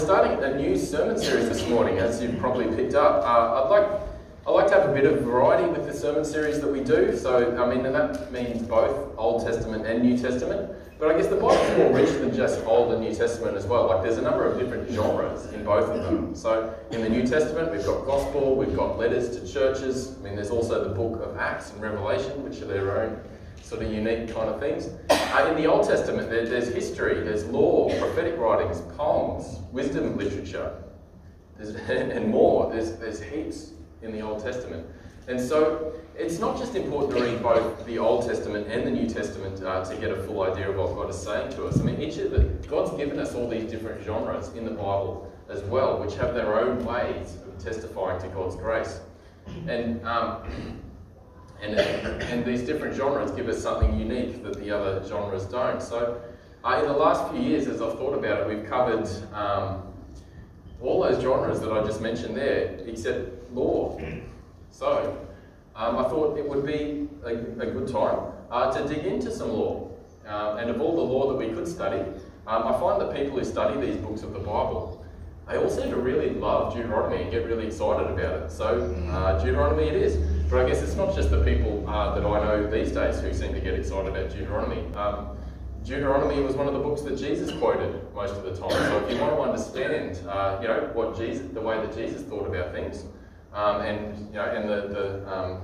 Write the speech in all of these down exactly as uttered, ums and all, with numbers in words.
Starting a new sermon series this morning, as you've probably picked up. Uh, I'd like I like to have a bit of variety with the sermon series that we do. So, I mean, and that means both Old Testament and New Testament. But I guess the Bible's more rich than just Old and New Testament as well. Like, there's a number of different genres in both of them. So, in the New Testament, we've got Gospel, we've got letters to churches. I mean, there's also the book of Acts and Revelation, which are their own sort of unique kind of things. Uh, in the Old Testament, there, there's history, there's law, prophetic writings, poems, wisdom literature, there's, and more. There's, there's heaps in the Old Testament. And so it's not just important to read both the Old Testament and the New Testament uh, to get a full idea of what God is saying to us. I mean, each of the, God's given us all these different genres in the Bible as well, which have their own ways of testifying to God's grace. And um, And, and these different genres give us something unique that the other genres don't. So uh, in the last few years, as I've thought about it, we've covered um, all those genres that I just mentioned there, except law. So um, I thought it would be a, a good time uh, to dig into some law. Uh, and of all the law that we could study, um, I find that people who study these books of the Bible, they all seem to really love Deuteronomy and get really excited about it. So uh, Deuteronomy it is. But I guess it's not just the people uh, that I know these days who seem to get excited about Deuteronomy. Um, Deuteronomy was one of the books that Jesus quoted most of the time. So if you want to understand, uh, you know, what Jesus, the way that Jesus thought about things, um, and you know, and the the um,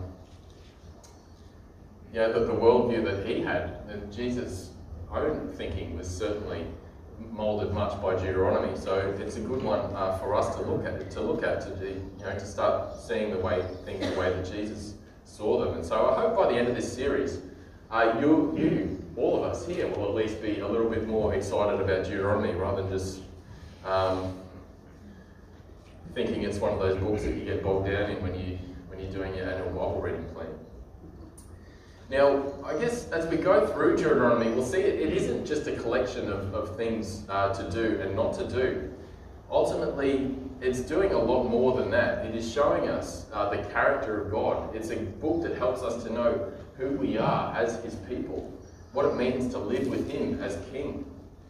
you know, the, the worldview that he had, that Jesus' own thinking was certainly moulded much by Deuteronomy. So it's a good one uh, for us to look at, to look at, to do, you know, to start seeing the way things the way that Jesus saw them. And so I hope by the end of this series, uh, you, you, all of us here, will at least be a little bit more excited about Deuteronomy rather than just um, thinking it's one of those books that you get bogged down in when you when you're doing your annual Bible reading plan. Now, I guess as we go through Deuteronomy, we'll see it, it isn't just a collection of, of things uh, to do and not to do. Ultimately, it's doing a lot more than that. It is showing us uh, the character of God. It's a book that helps us to know who we are as his people, what it means to live with him as king.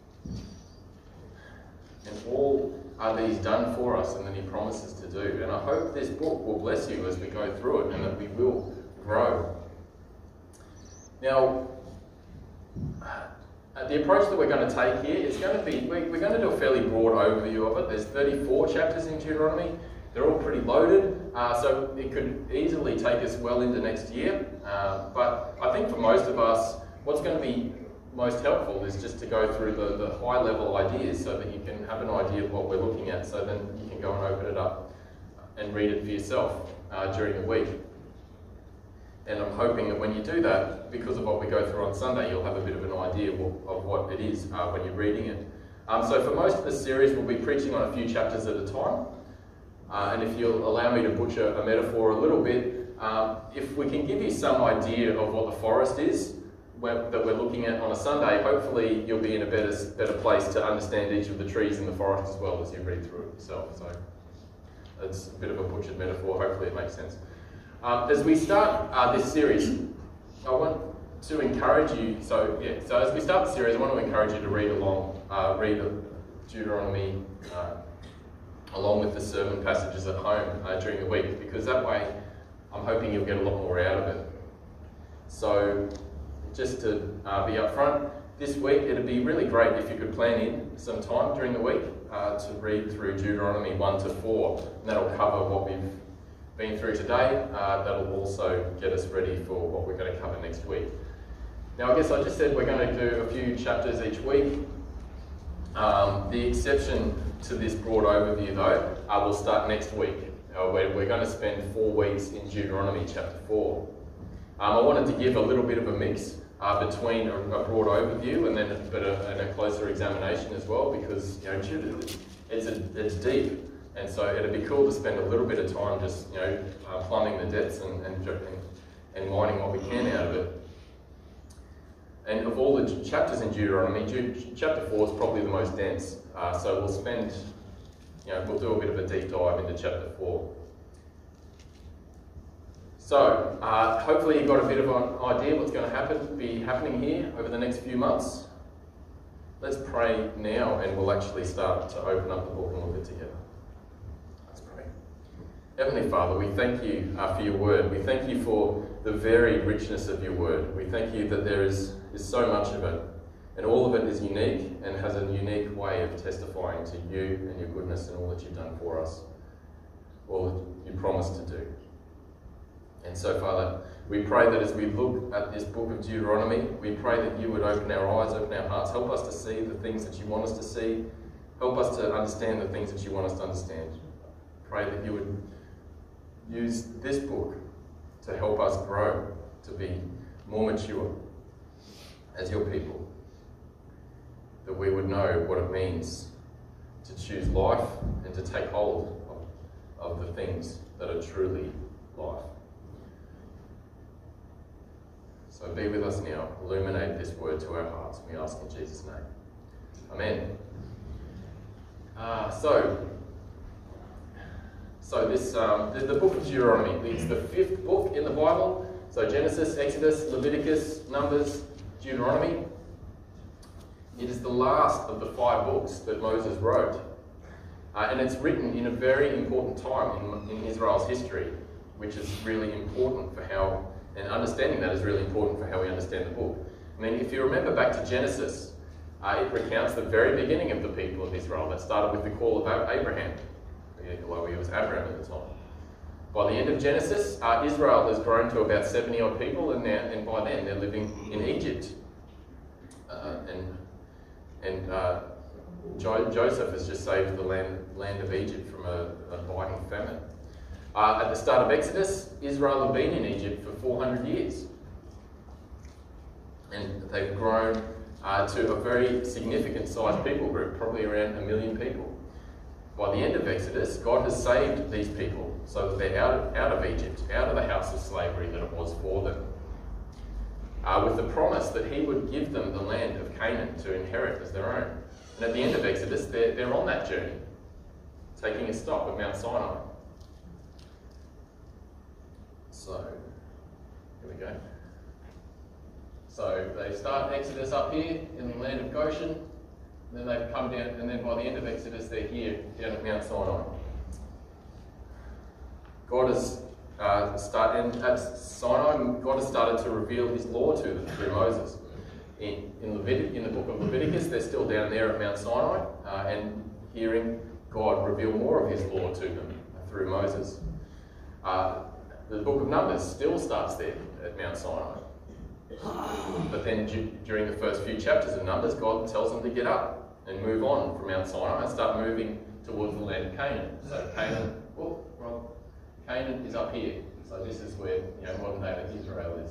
And all are these done for us and that he promises to do. And I hope this book will bless you as we go through it and that we will grow. Now, uh, the approach that we're going to take here is going to be, we're, we're going to do a fairly broad overview of it. There's thirty-four chapters in Deuteronomy. They're all pretty loaded, uh, so it could easily take us well into next year. Uh, but I think for most of us, what's going to be most helpful is just to go through the, the high-level ideas so that you can have an idea of what we're looking at, so then you can go and open it up and read it for yourself uh, during the week. And I'm hoping that when you do that, because of what we go through on Sunday, you'll have a bit of an idea of, of what it is uh, when you're reading it. Um, so for most of the series, we'll be preaching on a few chapters at a time. Uh, and if you'll allow me to butcher a metaphor a little bit, um, if we can give you some idea of what the forest is where, that we're looking at on a Sunday, hopefully you'll be in a better, better place to understand each of the trees in the forest as well as you read through it yourself. So it's a bit of a butchered metaphor, hopefully it makes sense. Um, as we start uh, this series, I want to encourage you, so yeah, so as we start the series, I want to encourage you to read along, uh, read Deuteronomy uh, along with the sermon passages at home uh, during the week, because that way I'm hoping you'll get a lot more out of it. So just to uh, be upfront, this week it'd be really great if you could plan in some time during the week uh, to read through Deuteronomy one to four, and that'll cover what we've been through today. Uh, that'll also get us ready for what we're going to cover next week. Now, I guess I just said we're going to do a few chapters each week. Um, the exception to this broad overview, though, uh, will start next week. Uh, where we're going to spend four weeks in Deuteronomy chapter four. Um, I wanted to give a little bit of a mix uh, between a, a broad overview and then a, but a, and a closer examination as well, because you know it's a, it's deep. And so it'd be cool to spend a little bit of time just, you know, uh, plumbing the depths and, and, and mining what we can out of it. And of all the chapters in Deuteronomy, chapter four is probably the most dense. Uh, so we'll spend, you know, we'll do a bit of a deep dive into chapter four. So uh, hopefully you've got a bit of an idea what's going to happen, be happening here over the next few months. Let's pray now, and we'll actually start to open up the book and look at it together. Let's pray. Heavenly Father, we thank you uh, for your word. We thank you for the very richness of your word. We thank you that there is, is so much of it, and all of it is unique and has a unique way of testifying to you and your goodness and all that you've done for us, all that you promised to do. And so, Father, we pray that as we look at this book of Deuteronomy, we pray that you would open our eyes, open our hearts, help us to see the things that you want us to see, help us to understand the things that you want us to understand. Pray that you would use this book to help us grow, to be more mature as your people, that we would know what it means to choose life and to take hold of, of the things that are truly life. So be with us now. Illuminate this word to our hearts. We ask in Jesus' name. Amen. Uh, so, so this um, the, the book of Deuteronomy. It's the fifth book in the Bible. So Genesis, Exodus, Leviticus, Numbers, Deuteronomy. It is the last of the five books that Moses wrote. Uh, and it's written in a very important time in, in Israel's history, which is really important for how And understanding that is really important for how we understand the book. I mean, if you remember back to Genesis, uh, it recounts the very beginning of the people of Israel. That started with the call of Abraham, although he was Abraham at the time. By the end of Genesis, uh, Israel has grown to about seventy odd people, and, now, and by then they're living in Egypt. Uh, and and uh, jo Joseph has just saved the land, land of Egypt from a, a biting famine. Uh, at the start of Exodus, Israel had been in Egypt for four hundred years. And they've grown uh, to a very significant sized people group, probably around a million people. By the end of Exodus, God has saved these people so that they're out of, out of Egypt, out of the house of slavery that it was for them. Uh, with the promise that he would give them the land of Canaan to inherit as their own. And at the end of Exodus, they're, they're on that journey, taking a stop at Mount Sinai. So, here we go. So they start Exodus up here in the land of Goshen, and then they've come down, and then by the end of Exodus they're here, down at Mount Sinai. God has uh, started, and at Sinai, God has started to reveal his law to them through Moses. In, in, Levit in the book of Leviticus, they're still down there at Mount Sinai, uh, and hearing God reveal more of his law to them through Moses. Uh, The book of Numbers still starts there at Mount Sinai. But then during the first few chapters of Numbers, God tells them to get up and move on from Mount Sinai and start moving towards the land of Canaan. So Canaan, oh, well, Canaan is up here. So this is where, you know, modern day Israel is.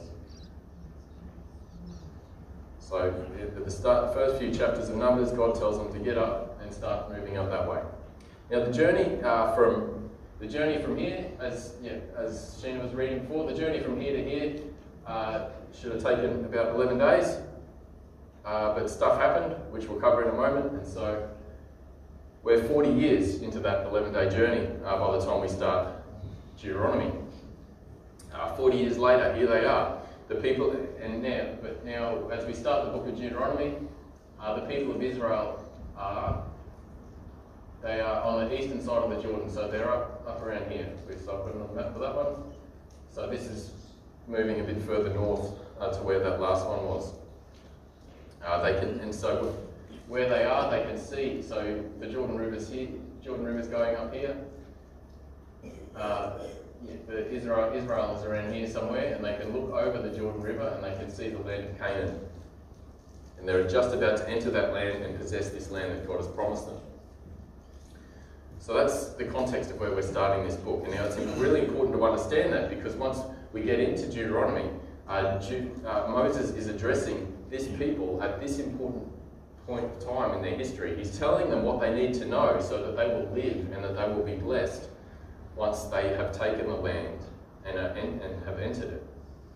So at the start, the first few chapters of Numbers, God tells them to get up and start moving up that way. Now the journey uh, from The journey from here, as yeah, as Sheena was reading before, the journey from here to here uh, should have taken about eleven days, uh, but stuff happened, which we'll cover in a moment, and so we're forty years into that eleven day journey uh, by the time we start Deuteronomy. Uh, forty years later, here they are, the people, and now, but now as we start the book of Deuteronomy, uh, the people of Israel are They are on the eastern side of the Jordan, so they're up, up around here. We start putting on the map for that one. So this is moving a bit further north uh, to where that last one was. Uh, they can, and so where they are, they can see. So the Jordan River's here. Jordan River's going up here. Uh, yeah, the Israel, Israel is around here somewhere, and they can look over the Jordan River and they can see the land of Canaan. And they're just about to enter that land and possess this land that God has promised them. So that's the context of where we're starting this book. And now it's really important to understand that, because once we get into Deuteronomy, uh, Ju uh, Moses is addressing this people at this important point of time in their history. He's telling them what they need to know so that they will live and that they will be blessed once they have taken the land and, uh, and, and have entered it.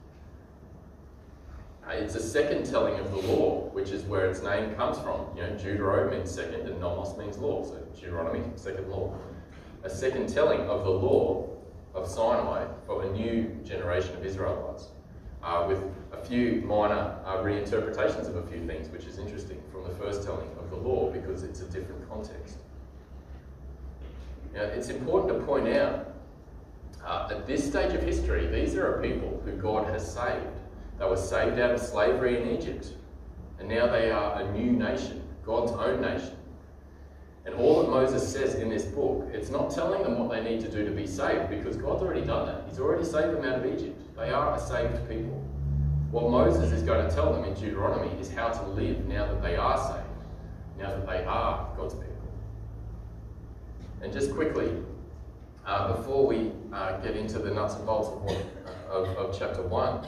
Uh, it's a second telling of the law, which is where its name comes from. You know, Deutero means second and nomos means law, so Deuteronomy, second law. A second telling of the law of Sinai for a new generation of Israelites. uh, with a few minor uh, reinterpretations of a few things, which is interesting from the first telling of the law because it's a different context. Now, it's important to point out, uh, at this stage of history, these are a people who God has saved. They were saved out of slavery in Egypt, and now they are a new nation, God's own nation. And all that Moses says in this book, it's not telling them what they need to do to be saved, because God's already done that. He's already saved them out of Egypt. They are a saved people. What Moses is going to tell them in Deuteronomy is how to live now that they are saved, now that they are God's people. And just quickly, uh, before we uh, get into the nuts and bolts of, what, uh, of, of chapter one,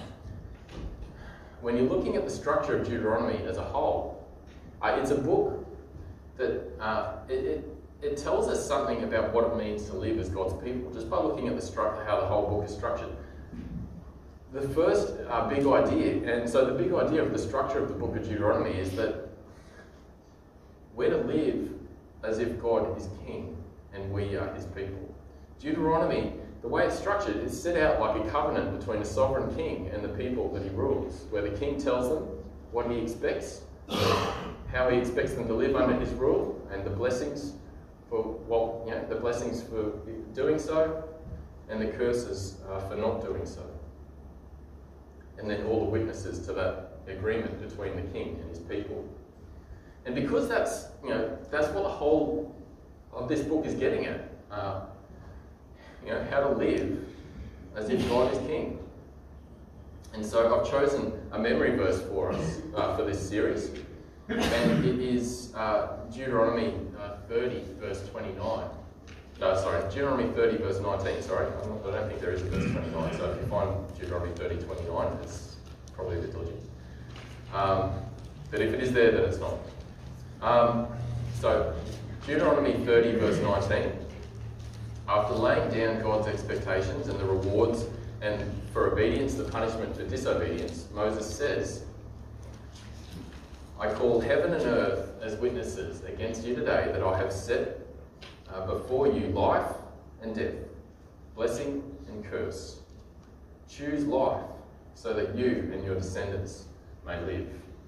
when you're looking at the structure of Deuteronomy as a whole, uh, it's a book that uh, it, it, it tells us something about what it means to live as God's people, just by looking at the structure, how the whole book is structured. The first uh, big idea, and so the big idea of the structure of the book of Deuteronomy is that we're to live as if God is king and we are his people. Deuteronomy, the way it's structured, it's set out like a covenant between a sovereign king and the people that he rules, where the king tells them what he expects, how he expects them to live under his rule, and the blessings for, well, you know, the blessings for doing so, and the curses uh, for not doing so. And then all the witnesses to that agreement between the king and his people. And because that's, you know, that's what the whole of this book is getting at, uh, you know, how to live as if God is king. And so I've chosen a memory verse for us uh, for this series, and it is uh, Deuteronomy uh, thirty, verse twenty-nine. No, sorry, Deuteronomy thirty, verse nineteen. Sorry, I'm not, I don't think there is a verse twenty-nine. So if you find Deuteronomy thirty, twenty-nine, it's probably a bit dodgy. Um, but if it is there, then it's not. Um, so Deuteronomy thirty, verse nineteen. After laying down God's expectations and the rewards, and for obedience, the punishment for disobedience, Moses says, I call heaven and earth as witnesses against you today that I have set uh, before you life and death, blessing and curse. Choose life so that you and your descendants may live.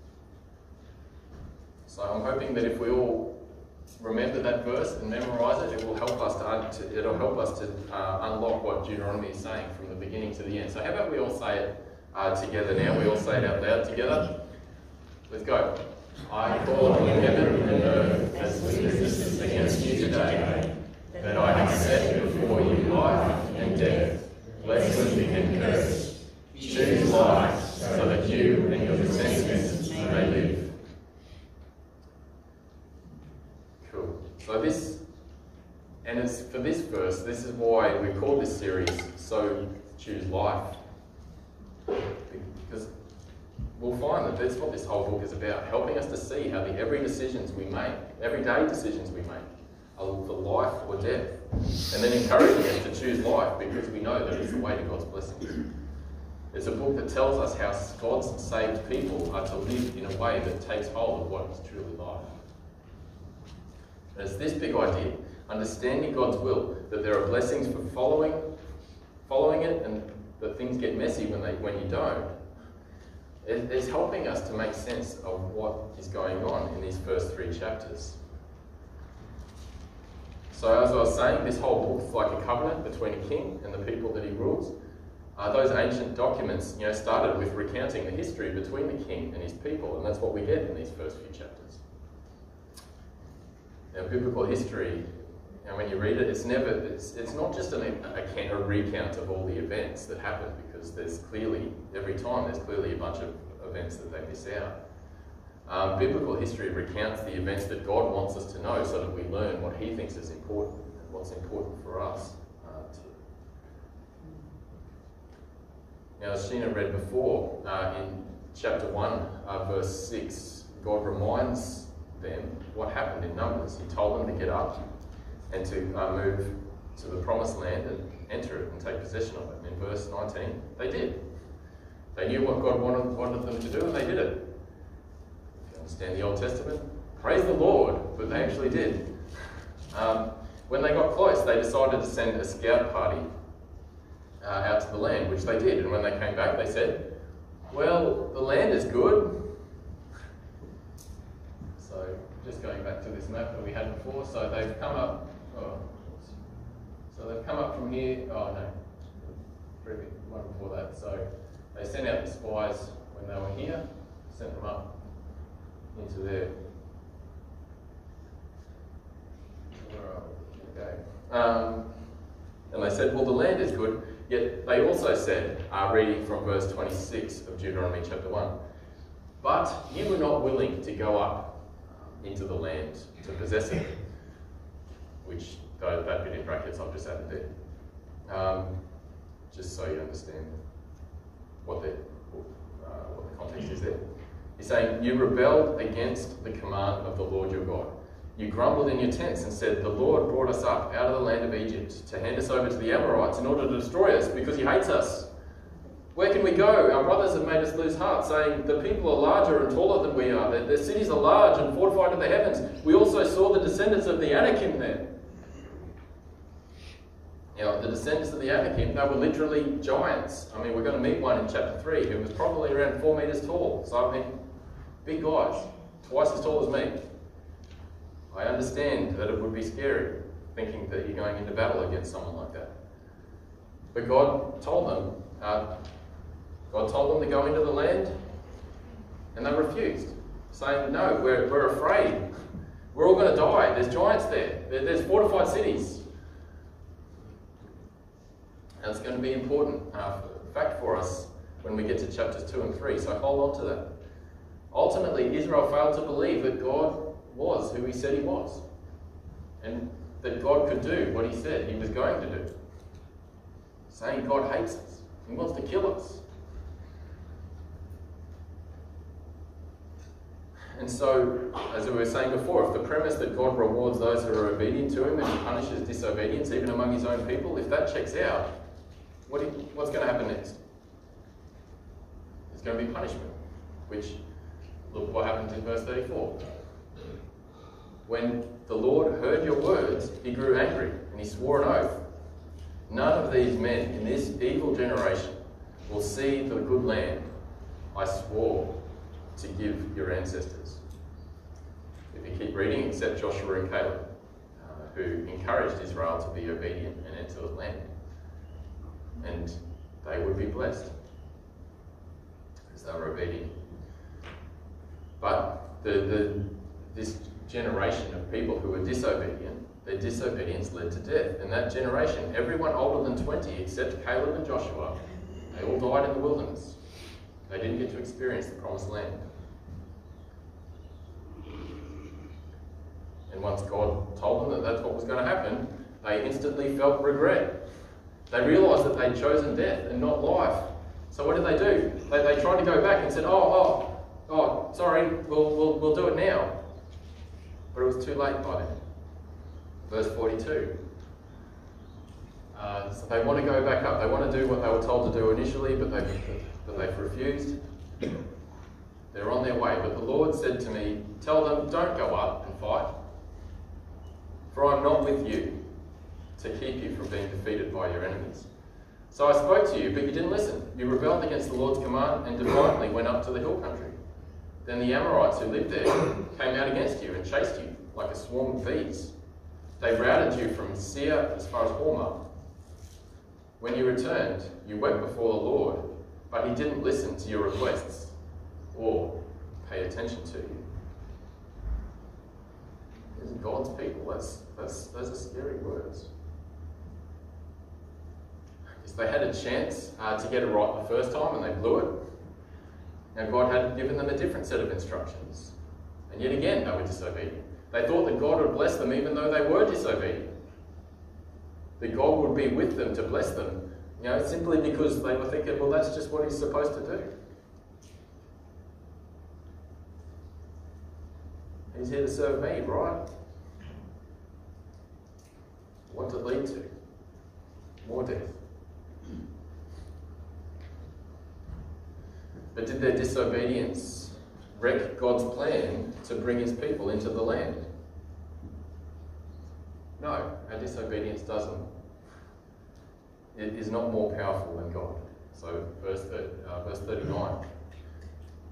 So I'm hoping that if we all remember that verse and memorise it, it will help us to, to it'll help us to uh, unlock what Deuteronomy is saying from the beginning to the end. So how about we all say it uh, together now? We all say it out loud together. Let's go. I call on heaven and earth as witnesses against you today that I have set before you life and death, blessing and curse. Choose life so that you and your descendants may live. Cool. So this, and it's for this verse, this is why we call this series So Choose Life. Because we'll find that that's what this whole book is about, helping us to see how the every decisions we make, everyday decisions we make, are for life or death. And then encouraging us to choose life because we know that it's the way to God's blessings. It's a book that tells us how God's saved people are to live in a way that takes hold of what is truly life. And it's this big idea, understanding God's will, that there are blessings for following, following it, and that things get messy when they when you don't. It, it's helping us to make sense of what is going on in these first three chapters. So as I was saying, this whole book is like a covenant between a king and the people that he rules. Uh, those ancient documents, you know, started with recounting the history between the king and his people, and that's what we get in these first few chapters. Now, biblical history, you know, when you read it, it's never, it's, it's not just an, a, a recount of all the events that happen, because there's clearly, every time, there's clearly a bunch of events that they miss out. Um, biblical history recounts the events that God wants us to know so that we learn what he thinks is important and what's important for us. Uh, to. Now, as Sheena read before, uh, in chapter one, uh, verse six, God reminds them what happened in Numbers. He told them to get up and to uh, move to the promised land and enter it and take possession of it. And in verse nineteen, they did. They knew what God wanted, wanted them to do, and they did it. If you understand the Old Testament, praise the Lord, but they actually did. Um, when they got close, they decided to send a scout party uh, out to the land, which they did. And when they came back, they said, Well, the land is good. So, just going back to this map that we had before, so they've come up, oh, so they've come up from here, oh no, previous one before that. So they sent out the spies when they were here, sent them up into there. Where are we? Okay. Um, and they said, well, the land is good. Yet they also said, uh, reading from verse twenty-six of Deuteronomy chapter one, but you were not willing to go up into the land to possess it, which, though that bit in brackets I've just added there, um, just so you understand what the, uh, what the context is there. He's saying, you rebelled against the command of the Lord your God. You grumbled in your tents and said, the Lord brought us up out of the land of Egypt to hand us over to the Amorites in order to destroy us because he hates us. Where can we go? Our brothers have made us lose heart, saying, the people are larger and taller than we are. Their, their cities are large and fortified to the heavens. We also saw the descendants of the Anakim there. Now, the descendants of the Anakim, they were literally giants. I mean, we're going to meet one in chapter three who was probably around four metres tall. So, I mean, big guys, twice as tall as me. I understand that it would be scary, thinking that you're going into battle against someone like that. But God told them, uh, God told them to go into the land, and they refused, saying, no, we're, we're afraid. We're all going to die. There's giants there. there. There's fortified cities. And it's going to be important uh, fact for us when we get to chapters two and three, so hold on to that. Ultimately, Israel failed to believe that God was who he said he was, and that God could do what he said he was going to do. Saying God hates us. He wants to kill us. And so, as we were saying before, if the premise that God rewards those who are obedient to him and he punishes disobedience even among his own people, if that checks out, what do you, what's going to happen next? There's going to be punishment, which, look what happens in verse thirty-four. When the Lord heard your words, he grew angry and he swore an oath. None of these men in this evil generation will see the good land I swore to give your ancestors. If you keep reading, except Joshua and Caleb, uh, who encouraged Israel to be obedient and enter the land. And they would be blessed because they were obedient. But the, the, this generation of people who were disobedient, their disobedience led to death. And that generation, everyone older than twenty, except Caleb and Joshua, they all died in the wilderness. They didn't get to experience the promised land. And once God told them that that's what was going to happen, they instantly felt regret. They realised that they'd chosen death and not life. So what did they do? They, they tried to go back and said, oh, oh, oh, sorry, we'll, we'll, we'll do it now. But it was too late by then. Verse forty-two. Uh, so they want to go back up. They want to do what they were told to do initially, but they've, but they've refused. They're on their way. But the Lord said to me, tell them, don't go up and fight, for I'm not with you to keep you from being defeated by your enemies. So I spoke to you, but you didn't listen. You rebelled against the Lord's command and defiantly went up to the hill country. Then the Amorites who lived there came out against you and chased you like a swarm of bees. They routed you from Seir as far as Hormah. When you returned, you wept before the Lord, but he didn't listen to your requests or pay attention to you. These are God's people. That's, that's, those are scary words. Because they had a chance uh, to get it right the first time and they blew it. Now God had given them a different set of instructions. And yet again, they were disobedient. They thought that God would bless them even though they were disobedient. That God would be with them to bless them, you know, simply because they were thinking, well, that's just what he's supposed to do. He's here to serve me, right? What did it lead to? More death. But did their disobedience wreck God's plan to bring his people into the land? No, our disobedience doesn't. It is not more powerful than God. So verse, thirty, uh, verse thirty-nine.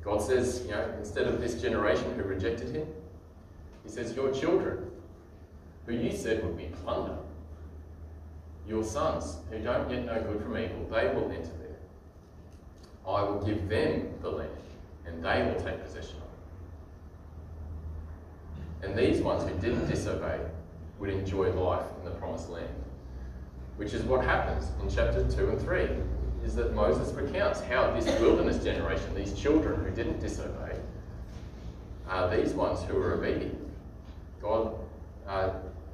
God says, you know, instead of this generation who rejected him, he says, your children, who you said would be plunder, your sons, who don't yet know good from evil, they will enter there. I will give them the land, and they will take possession of it. And these ones who didn't disobey would enjoy life in the promised land. Which is what happens in chapter two and three, is that Moses recounts how this wilderness generation, these children who didn't disobey, are these ones who are obedient. God, uh,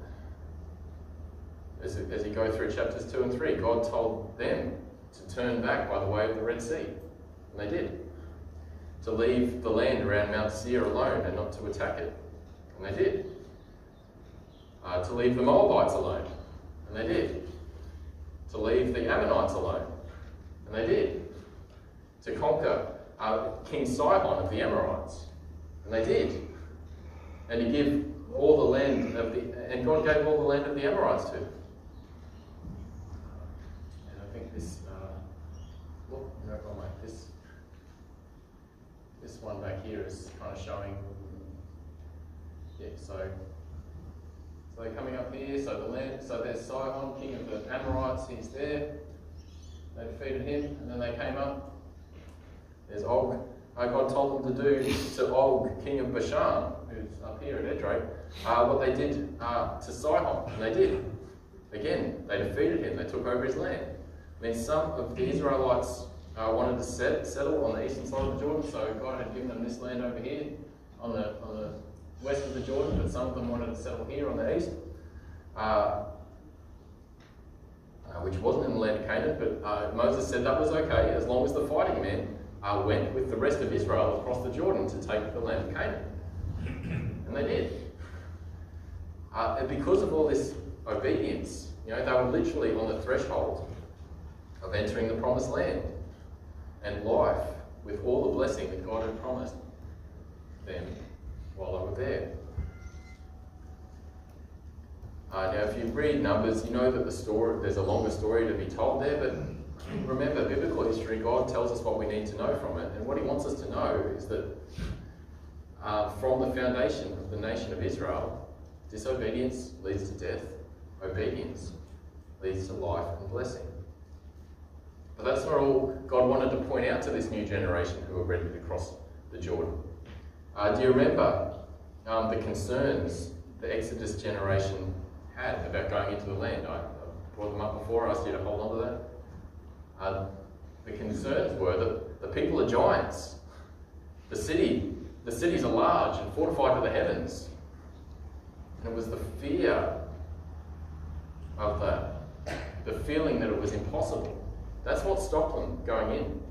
as, as you go through chapters two and three, God told them to turn back by the way of the Red Sea, and they did. To leave the land around Mount Seir alone and not to attack it, and they did. Uh, to leave the Moabites alone, and they did. To leave the Ammonites alone, and they did. To conquer uh, King Sihon of the Amorites, and they did. And to give all the land of the, and God gave all the land of the Amorites to them. And I think this, uh, look, no, wrong way. This, this one back here is kind of showing, yeah, so. So they're coming up here, so the land, so there's Sihon, king of the Amorites, he's there. They defeated him, and then they came up. There's Og. Uh, God told them to do to Og, king of Bashan, who's up here at Edrei, uh, what they did uh, to Sihon, and they did. Again, they defeated him, they took over his land. I mean, some of the Israelites uh, wanted to set, settle on the eastern side of the Jordan, so God had given them this land over here on the on the west of the Jordan, but some of them wanted to settle here on the east, uh, uh, which wasn't in the land of Canaan, but uh, Moses said that was okay as long as the fighting men uh, went with the rest of Israel across the Jordan to take the land of Canaan. And they did. Uh, and because of all this obedience, you know, they were literally on the threshold of entering the promised land and life with all the blessing that God had promised them while they were there. Uh, now, if you read Numbers, you know that the story, there's a longer story to be told there, but remember, biblical history, God tells us what we need to know from it, and what he wants us to know is that uh, from the foundation of the nation of Israel, disobedience leads to death, obedience leads to life and blessing. But that's not all God wanted to point out to this new generation who were ready to cross the Jordan. Uh, do you remember um, the concerns the Exodus generation had about going into the land? I, I brought them up before, I asked you to hold on to that. Uh, the concerns were that the people are giants. The city, the cities are large and fortified to the heavens. And it was the fear of that, the feeling that it was impossible. That's what stopped them going in.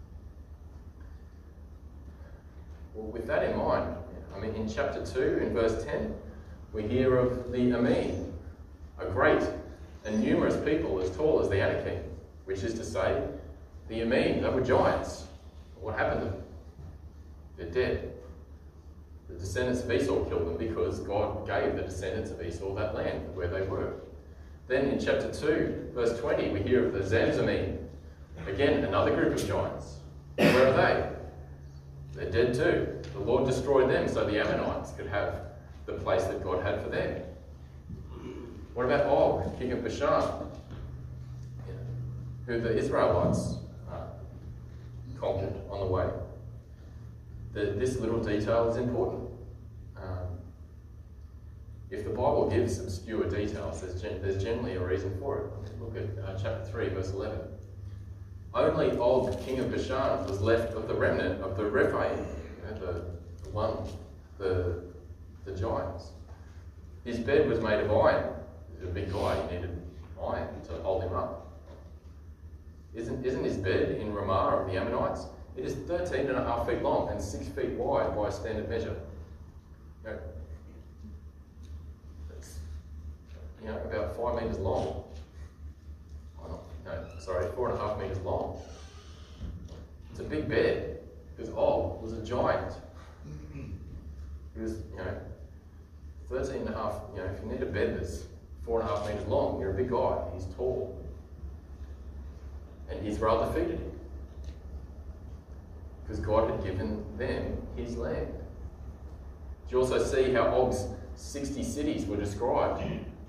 Well, with that in mind, I mean, in chapter two, in verse ten, we hear of the Amin, a great and numerous people as tall as the Anakim, which is to say, the Amin, they were giants. What happened to them? They're dead. The descendants of Esau killed them because God gave the descendants of Esau that land where they were. Then in chapter two, verse twenty, we hear of the Zamzamim, again, another group of giants. Where are they? They're dead too. The Lord destroyed them so the Ammonites could have the place that God had for them. What about Og, king of Bashan, who the Israelites uh, conquered on the way? The, this little detail is important. Um, if the Bible gives obscure details, there's, gen there's generally a reason for it. Look at uh, chapter three, verse eleven. Only Og, king of Bashan, was left of the remnant of the Rephaim, you know, the, the one, the, the giants. His bed was made of iron. He was a big guy, he needed iron to hold him up. Isn't, isn't his bed in Ramah of the Ammonites? It is thirteen and a half feet long and six feet wide by standard measure. You know, it's, you know, about five metres long. No, sorry, four and a half metres long. It's a big bed, because Og was a giant. He was, you know, thirteen and a half, you know, if you need a bed that's four and a half metres long, you're a big guy, he's tall. And Israel defeated him. because God had given them his land. Do you also see how Og's sixty cities were described?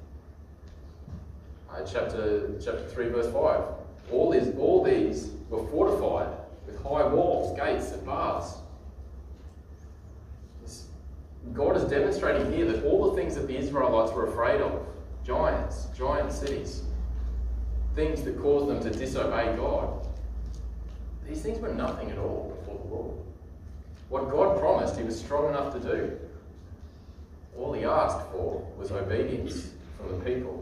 Uh, chapter, chapter three, verse five. All, is, all these were fortified with high walls, gates, and bars. This, God is demonstrating here that all the things that the Israelites were afraid of, giants, giant cities, things that caused them to disobey God, these things were nothing at all before the Lord. What God promised, he was strong enough to do. All he asked for was obedience from the people.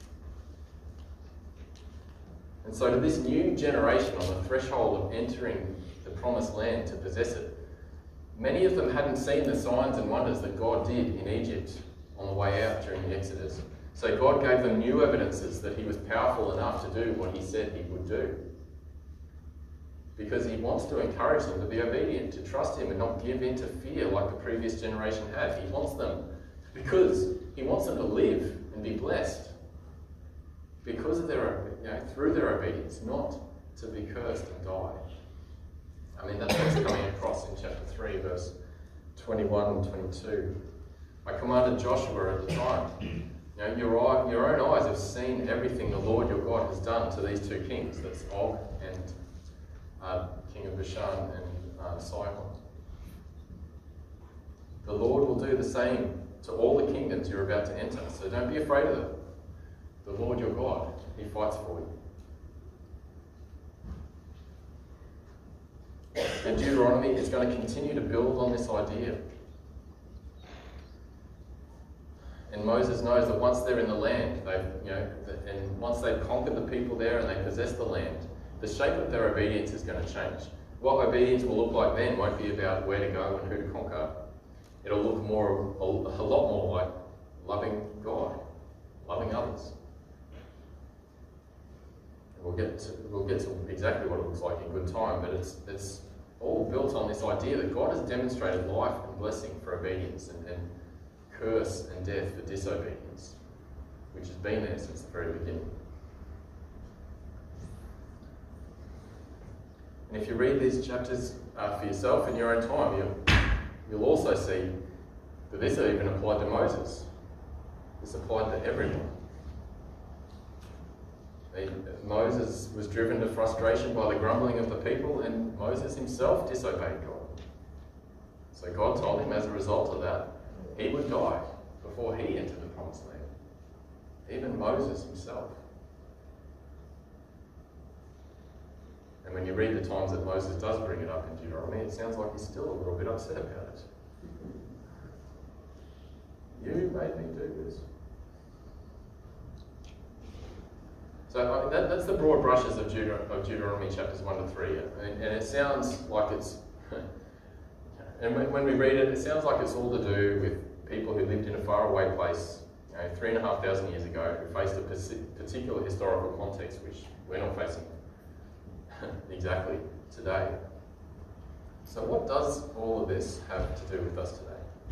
And so to this new generation on the threshold of entering the promised land to possess it, many of them hadn't seen the signs and wonders that God did in Egypt on the way out during the Exodus. So God gave them new evidences that he was powerful enough to do what he said he would do. Because he wants to encourage them to be obedient, to trust him and not give in to fear like the previous generation had. He wants them, because he wants them to live and be blessed. Because of their, you know, through their obedience, not to be cursed and die. I mean, that's what's coming across in chapter three, verse twenty-one and twenty-two. I commanded Joshua at the time, you know, your, eye, your own eyes have seen everything the Lord your God has done to these two kings, that's Og and uh, king of Bashan and uh, Sihon. The Lord will do the same to all the kingdoms you're about to enter, so don't be afraid of them. The Lord your God, he fights for you. And Deuteronomy is going to continue to build on this idea. And Moses knows that once they're in the land, they've, you know, and once they've conquered the people there and they possess the land, the shape of their obedience is going to change. What obedience will look like then won't be about where to go and who to conquer. It'll look more, a, a lot more like loving God, loving others. We'll get to, we'll get to exactly what it looks like in good time, but it's, it's all built on this idea that God has demonstrated life and blessing for obedience and, and curse and death for disobedience, which has been there since the very beginning. And if you read these chapters uh, for yourself in your own time, you, you'll also see that this even applied to Moses. This applied to everyone. Moses was driven to frustration by the grumbling of the people, and Moses himself disobeyed God. So God told him as a result of that, he would die before he entered the promised land. Even Moses himself. And when you read the times that Moses does bring it up in Deuteronomy, it sounds like he's still a little bit upset about it. You made me do this. So I mean, that, that's the broad brushes of, Deut of Deuteronomy chapters one to three. And, and it sounds like it's, and when, when we read it, it sounds like it's all to do with people who lived in a faraway place, you know, three and a half thousand years ago, who faced a particular historical context, which we're not facing exactly today. So what does all of this have to do with us today?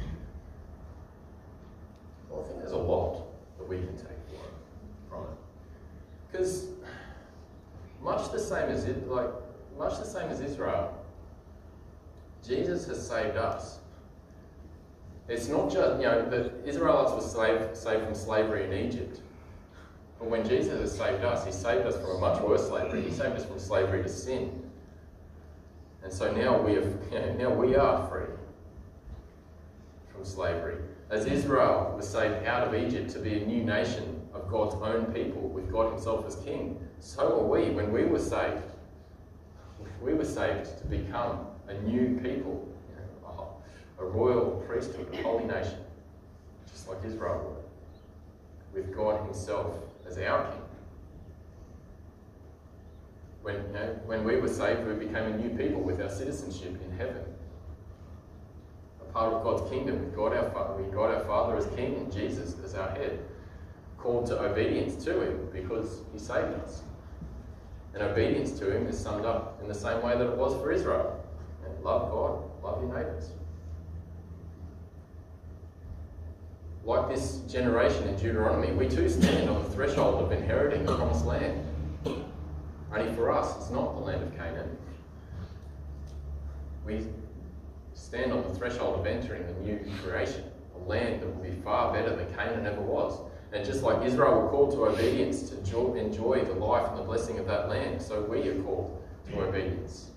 Well, I think there's a lot that we can take from it. Because much the same as it, like much the same as Israel, Jesus has saved us. It's not just, you know, the Israelites were saved, saved from slavery in Egypt. But when Jesus has saved us, he saved us from a much worse slavery. He saved us from slavery to sin. And so now we, have, you know, now we are free from slavery. As Israel was saved out of Egypt to be a new nation of God's own people with God himself as king, so are we when we were saved. We were saved to become a new people, you know, a royal priesthood, a holy nation, just like Israel were, with God himself as our king. When, you know, when we were saved, we became a new people with our citizenship in heaven. A part of God's kingdom with God our Father, with God our Father as king and Jesus as our head, called to obedience to him because he saved us. And obedience to him is summed up in the same way that it was for Israel. And love God, love your neighbours. Like this generation in Deuteronomy, we too stand on the threshold of inheriting the promised land. Only for us, it's not the land of Canaan. we stand on the threshold of entering the new creation, a land that will be far better than Canaan ever was. And just like Israel were called to obedience to enjoy the life and the blessing of that land, so we are called to obedience.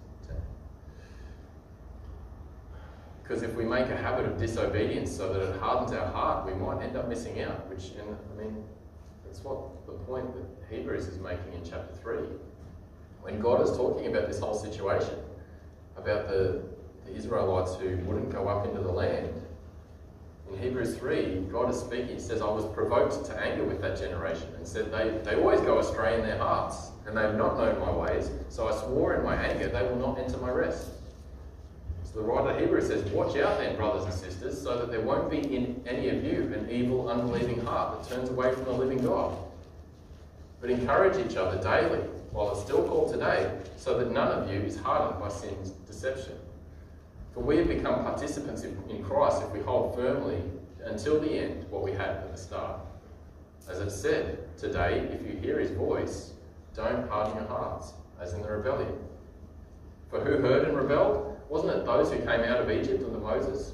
Because if we make a habit of disobedience so that it hardens our heart, we might end up missing out, which, and I mean, that's what the point that Hebrews is making in chapter three. When God is talking about this whole situation, about the, the Israelites who wouldn't go up into the land, in Hebrews three, God is speaking. He says, I was provoked to anger with that generation, and said they, they always go astray in their hearts, and they have not known my ways, so I swore in my anger they will not enter my rest. So the writer of Hebrews says, watch out then, brothers and sisters, so that there won't be in any of you an evil, unbelieving heart that turns away from the living God. But encourage each other daily, while it's still called today, so that none of you is hardened by sin's deception. For we have become participants in Christ if we hold firmly until the end what we had at the start. As it said, today, if you hear his voice, don't harden your hearts, as in the rebellion. For who heard and rebelled? Wasn't it those who came out of Egypt under Moses?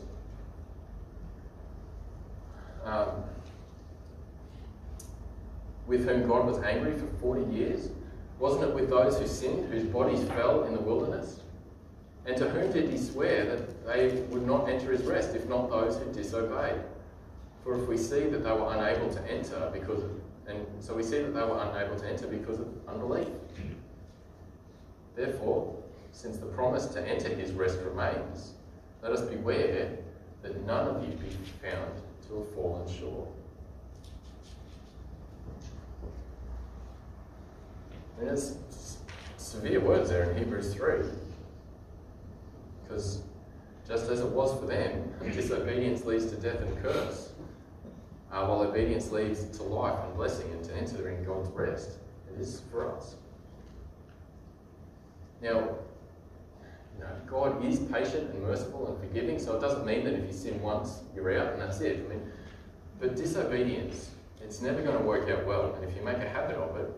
Um, with whom God was angry for forty years? Wasn't it with those who sinned, whose bodies fell in the wilderness? And to whom did he swear that they would not enter his rest, if not those who disobeyed? For if we see that they were unable to enter because of, and so we see that they were unable to enter because of unbelief. Therefore, since the promise to enter his rest remains, let us beware that none of you be found to have fallen short. I mean, it's severe words there in Hebrews three. Because just as it was for them, disobedience leads to death and curse, uh, while obedience leads to life and blessing and to entering God's rest. It is for us. Now, you know, God is patient and merciful and forgiving, so it doesn't mean that if you sin once, you're out and that's it. I mean, but disobedience, it's never going to work out well. And if you make a habit of it,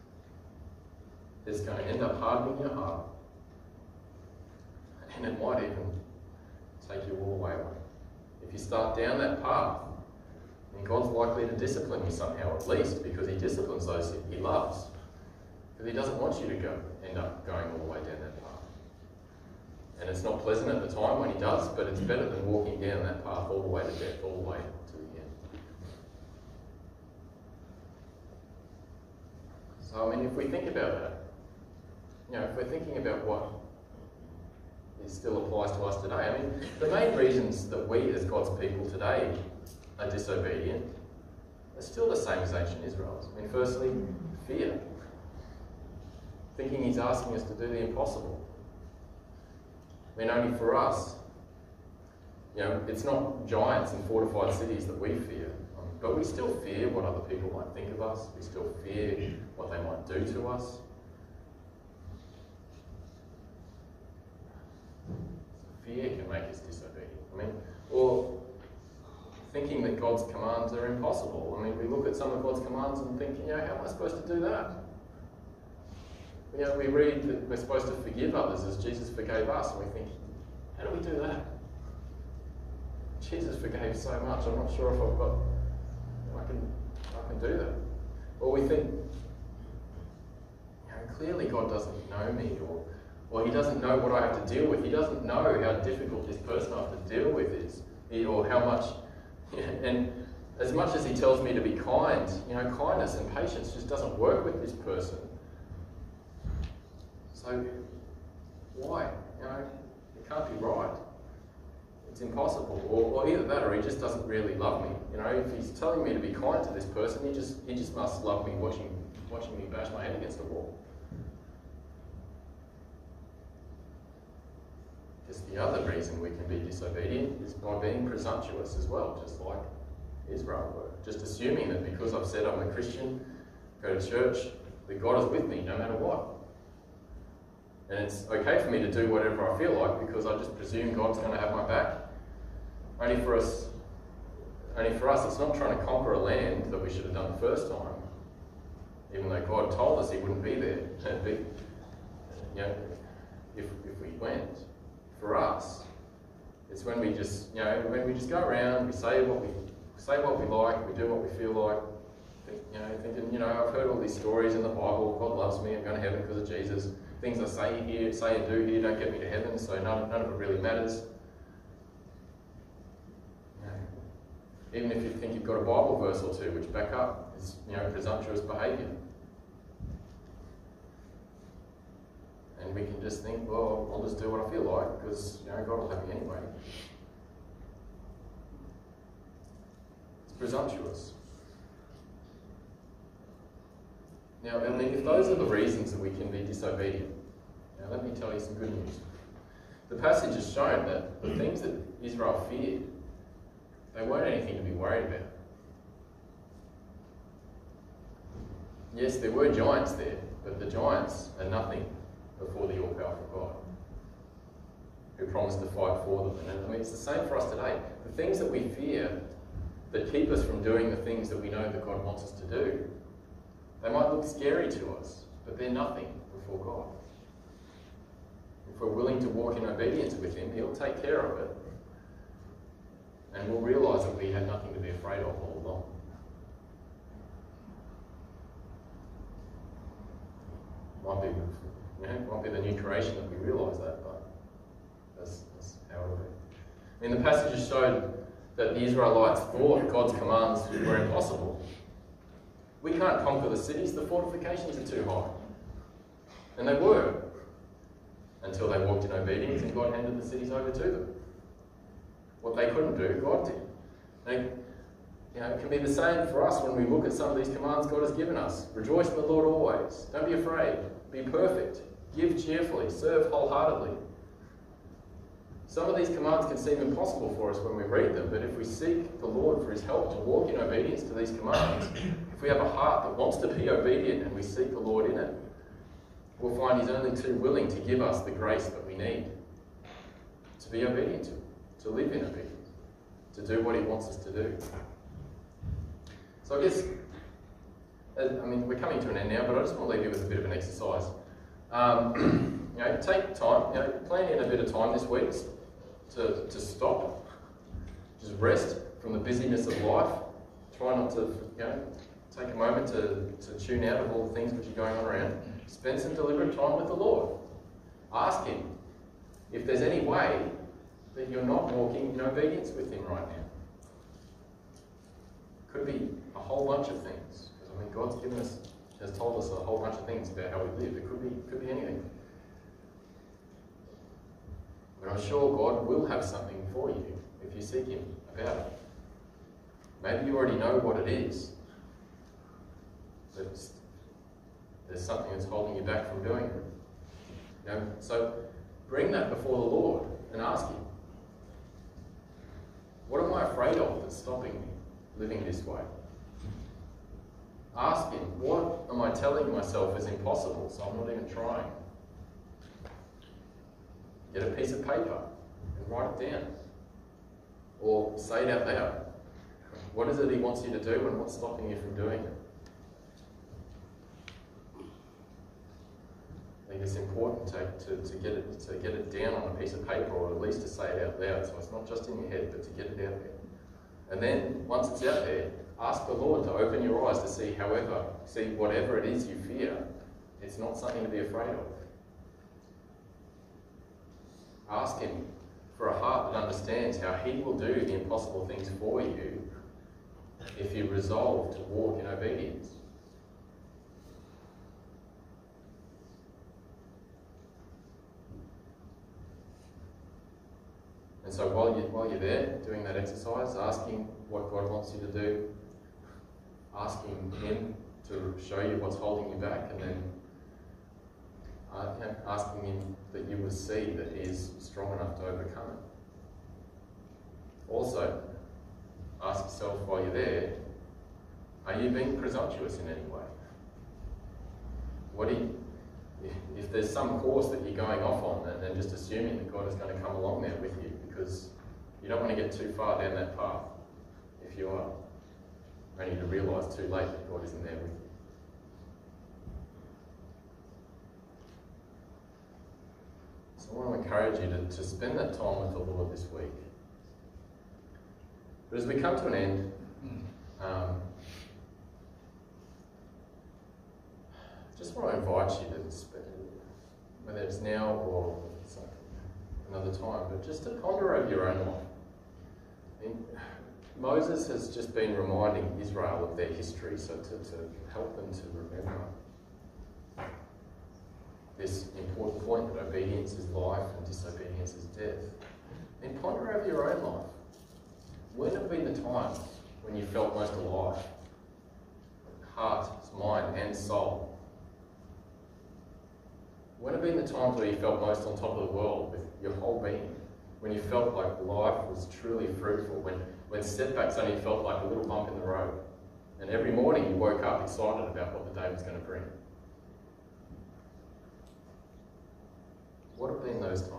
it's going to end up hardening your heart. And it might even take you all the way away. If you start down that path, then God's likely to discipline you somehow, at least, because he disciplines those he loves. Because he doesn't want you to go end up going all the way down that path. And it's not pleasant at the time when he does, but it's better than walking down that path all the way to death, all the way to the end. So, I mean, if we think about that, you know, if we're thinking about what it still applies to us today. I mean, the main reasons that we as God's people today are disobedient are still the same as ancient Israel's. I mean, firstly, fear. Thinking he's asking us to do the impossible. I mean, only for us, you know, it's not giants and fortified cities that we fear, but we still fear what other people might think of us. We still fear what they might do to us. Fear can make us disobedient. I mean, or thinking that God's commands are impossible. I mean, we look at some of God's commands and think, you know, how am I supposed to do that? You know, we read that we're supposed to forgive others as Jesus forgave us, and we think, how do we do that? Jesus forgave so much, I'm not sure if I've got, I can, I can do that. Or we think, you know, clearly God doesn't know me, or Or he doesn't know what I have to deal with. He doesn't know how difficult this person I have to deal with is, or how much. And as much as he tells me to be kind, you know, kindness and patience just doesn't work with this person. So why? You know, it can't be right. It's impossible. Or, or either that, or he just doesn't really love me. You know, if he's telling me to be kind to this person, he just he just must love me, watching watching me bash my head against the wall. Because the other reason we can be disobedient is by being presumptuous as well, just like Israel were. Just assuming that because I've said I'm a Christian, go to church, that God is with me no matter what. And it's okay for me to do whatever I feel like because I just presume God's going to have my back. Only for us, only for us, it's not trying to conquer a land that we should have done the first time. Even though God told us he wouldn't be there. Be, you know, if, if we went. for us, it's when we just, you know, when we just go around, we say what we say what we like, we do what we feel like, think, you know, thinking, you know, I've heard all these stories in the Bible, God loves me, I'm going to heaven because of Jesus. Things I say here, say and do here don't get me to heaven, so none, none of it really matters. You know, even if you think you've got a Bible verse or two which back up, it's, you know, presumptuous behaviour. And we can just think, well, I'll just do what I feel like because, you know, God will have me anyway. It's presumptuous. Now, I mean, if those are the reasons that we can be disobedient, now let me tell you some good news. The passage has shown that the things that Israel feared, they weren't anything to be worried about. Yes, there were giants there, but the giants are nothing before the all-powerful God, who promised to fight for them. And I mean, it's the same for us today. The things that we fear that keep us from doing the things that we know that God wants us to do, they might look scary to us, but they're nothing before God. If we're willing to walk in obedience with Him, He'll take care of it. And we'll realise that we had nothing to be afraid of all along. Might be, you know, might be the new creation that we realise that, but that's, that's how it'll be. I mean, the passages showed that the Israelites thought God's commands were impossible. We can't conquer the cities, the fortifications are too high. And they were, until they walked in obedience and God handed the cities over to them. What they couldn't do, God did. And, you know, it can be the same for us when we look at some of these commands God has given us. Rejoice in the Lord always. Don't be afraid. Be perfect. Give cheerfully. Serve wholeheartedly. Some of these commands can seem impossible for us when we read them, but if we seek the Lord for His help to walk in obedience to these commands, if we have a heart that wants to be obedient and we seek the Lord in it, we'll find He's only too willing to give us the grace that we need to be obedient to Him, to live in obedience, to do what He wants us to do. So I guess, I mean, we're coming to an end now, but I just want to leave you with a bit of an exercise. Um, you know, take time, you know, plan in a bit of time this week to, to stop, just rest from the busyness of life. Try not to, you know, take a moment to, to tune out of all the things which are going on around. Spend some deliberate time with the Lord. Ask Him if there's any way that you're not walking in obedience with Him right now. Could be a whole bunch of things. Because I mean, God's given us, has told us a whole bunch of things about how we live. It could be, could be anything. But I'm sure God will have something for you if you seek Him about it. Maybe you already know what it is. But there's something that's holding you back from doing it. You know, so bring that before the Lord and ask Him, what am I afraid of that's stopping me living this way? Ask Him, what am I telling myself is impossible, so I'm not even trying? Get a piece of paper and write it down. Or say it out loud. What is it He wants you to do and what's stopping you from doing it? I think it's important to, to, to, get it, to get it down on a piece of paper, or at least to say it out loud, so it's not just in your head, but to get it out there. And then, once it's out there, ask the Lord to open your eyes to see however, see whatever it is you fear, it's not something to be afraid of. Ask Him for a heart that understands how He will do the impossible things for you if you resolve to walk in obedience. And so while, you, while you're there doing that exercise, asking what God wants you to do, asking Him to show you what's holding you back, and then uh, you know, asking Him that you will see that He is strong enough to overcome it. Also, ask yourself while you're there, are you being presumptuous in any way? What do you, if there's some course that you're going off on and, and just assuming that God is going to come along there with you, because you don't want to get too far down that path if you are, only to realise too late that God isn't there with you. So I want to encourage you to, to spend that time with the Lord this week. But as we come to an end, um, just want to invite you to spend, whether it's now or it's like another time, but just to ponder over your own life. I mean, Moses has just been reminding Israel of their history, so to, to help them to remember this important point that obedience is life and disobedience is death. And ponder over your own life. When have been the times when you felt most alive? Heart, mind and soul. When have been the times where you felt most on top of the world with your whole being? When you felt like life was truly fruitful? When, when setbacks only felt like a little bump in the road? And every morning you woke up excited about what the day was going to bring? What have been those times?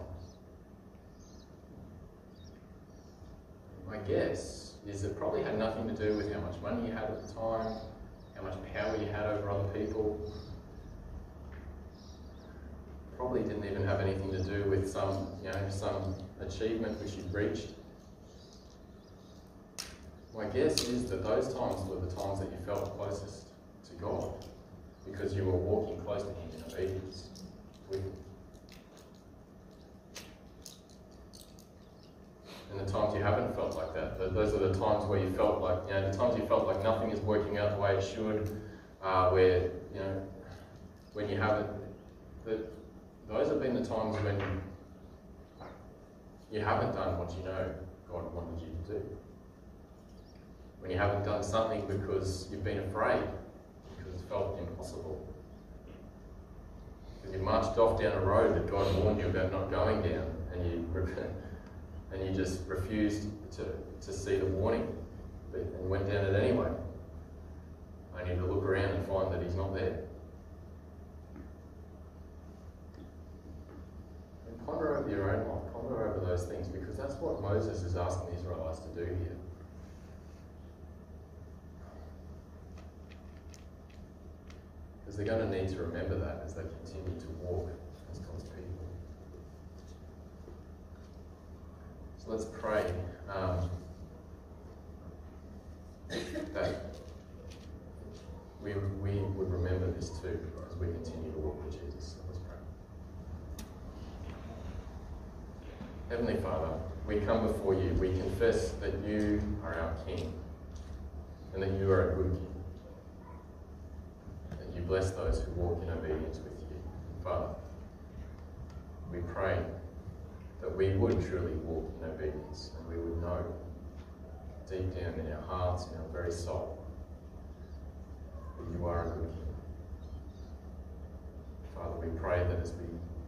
My guess is it probably had nothing to do with how much money you had at the time, how much power you had over other people. Probably didn't even have anything to do with some, you know, some achievement which you'd reached. My guess is that those times were the times that you felt closest to God, because you were walking close to Him in obedience with Him. And the times you haven't felt like that, those are the times where you felt like, you know, the times you felt like nothing is working out the way it should, uh, where, you know, when you haven't, that those have been the times when you haven't done what you know God wanted you to do. When you haven't done something because you've been afraid, because it felt impossible. Because you marched off down a road that God warned you about not going down, and you and you just refused to, to see the warning, but, and went down it anyway. Only to look around and find that He's not there. And ponder over your own life, ponder over those things, because that's what Moses is asking the Israelites to do here. Because they're going to need to remember that as they continue to walk as God's people. So let's pray um, that we, we would remember this too as we continue to walk with Jesus. So let's pray. Heavenly Father, we come before you. We confess that you are our King and that you are a good King. That you bless those who walk in obedience with you. Father, we pray that we would truly walk in obedience and we would know deep down in our hearts, in our very soul, that you are a good King. Father, we pray that as we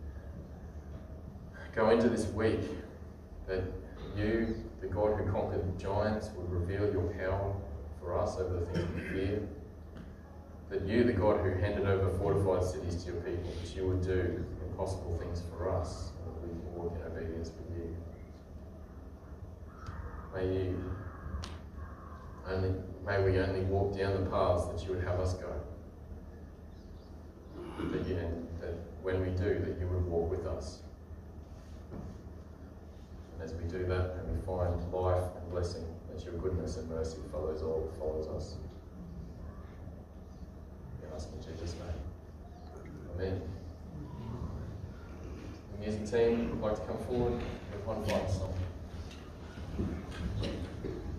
go into this week, that you, the God who conquered giants, would reveal your power for us over the things we fear. That you, the God who handed over fortified cities to your people, that you would do impossible things for us, and that we can walk in obedience with you. May you only, may we only walk down the paths that you would have us go. That, you, that when we do, that you would walk with us. And as we do that, and we find life and blessing, that your goodness and mercy follows all, follows us. We ask in Jesus' name. Amen. The music team would like to come forward with one final song.